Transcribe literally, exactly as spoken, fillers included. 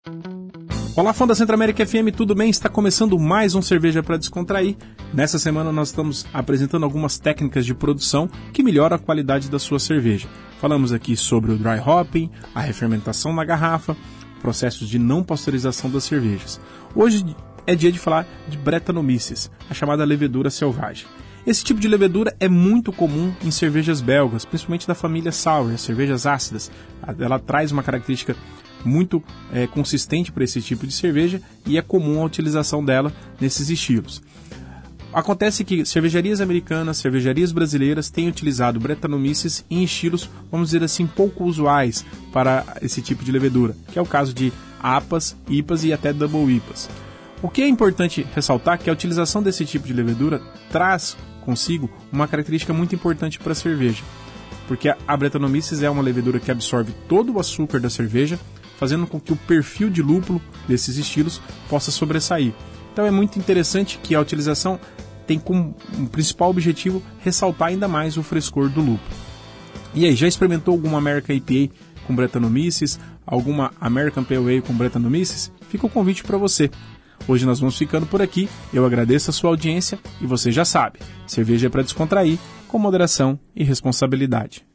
Olá, fã da Centro-América F M, tudo bem? Está começando mais um Cerveja para Descontrair. Nessa semana nós estamos apresentando algumas técnicas de produção que melhoram a qualidade da sua cerveja. Falamos aqui sobre o dry hopping, a refermentação na garrafa, processos de não pasteurização das cervejas. Hoje é dia de falar de Brettanomyces, a chamada levedura selvagem. Esse tipo de levedura é muito comum em cervejas belgas, principalmente da família sour, as cervejas ácidas. Ela traz uma característica muito é, consistente para esse tipo de cerveja e é comum a utilização dela nesses estilos. Acontece que cervejarias americanas, cervejarias brasileiras têm utilizado Brettanomyces em estilos, vamos dizer assim, pouco usuais para esse tipo de levedura, que é o caso de A P As, I P As e até Double I P As. O que é importante ressaltar é que a utilização desse tipo de levedura traz consigo uma característica muito importante para a cerveja, porque a Brettanomyces é uma levedura que absorve todo o açúcar da cerveja, fazendo com que o perfil de lúpulo desses estilos possa sobressair. Então é muito interessante que a utilização tem como um principal objetivo ressaltar ainda mais o frescor do lúpulo. E aí, já experimentou alguma American I P A com Brettanomyces, alguma American Pale Ale com Brettanomyces? Fica o convite para você. Hoje nós vamos ficando por aqui, eu agradeço a sua audiência e você já sabe, cerveja é para descontrair, com moderação e responsabilidade.